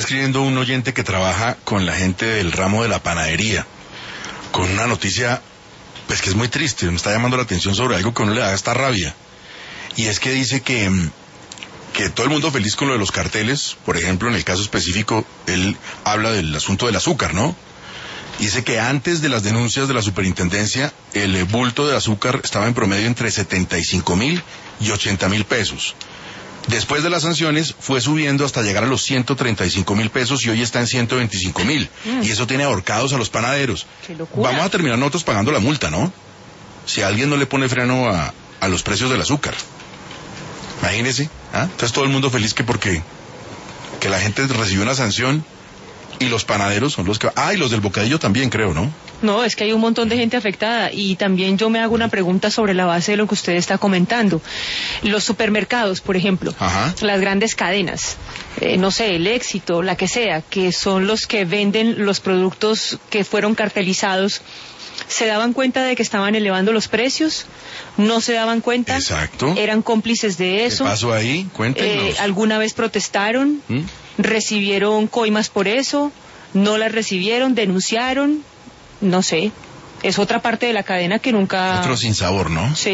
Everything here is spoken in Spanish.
escribiendo un oyente que trabaja con la gente del ramo de la panadería, con una noticia, pues que es muy triste, me está llamando la atención sobre algo que a uno le da hasta rabia. Y es que dice que todo el mundo feliz con lo de los carteles. Por ejemplo, en el caso específico, él habla del asunto del azúcar, ¿no? Dice que antes de las denuncias de la superintendencia, el bulto de azúcar estaba en promedio entre 75.000 y 80.000 pesos. Después de las sanciones, fue subiendo hasta llegar a los 135.000 pesos y hoy está en 125.000. Y eso tiene ahorcados a los panaderos. ¡Qué locura! Vamos a terminar nosotros pagando la multa, ¿no? Si alguien no le pone freno a los precios del azúcar. Imagínese, ¿ah? Entonces todo el mundo feliz porque la gente recibió una sanción y los panaderos son los que... Ah, y los del bocadillo también, creo, ¿no? No, es que hay un montón de gente afectada y también yo me hago una pregunta sobre la base de lo que usted está comentando. Los supermercados, por ejemplo, Ajá. Las grandes cadenas, no sé, el Éxito, la que sea, que son los que venden los productos que fueron cartelizados, ¿se daban cuenta de que estaban elevando los precios? ¿No se daban cuenta? Exacto. ¿Eran cómplices de eso? ¿Qué pasó ahí? Cuéntenos. ¿Alguna vez protestaron? ¿Recibieron coimas por eso? ¿No las recibieron? ¿Denunciaron? No sé. Es otra parte de la cadena que nunca... Otro sinsabor, ¿no? Sí.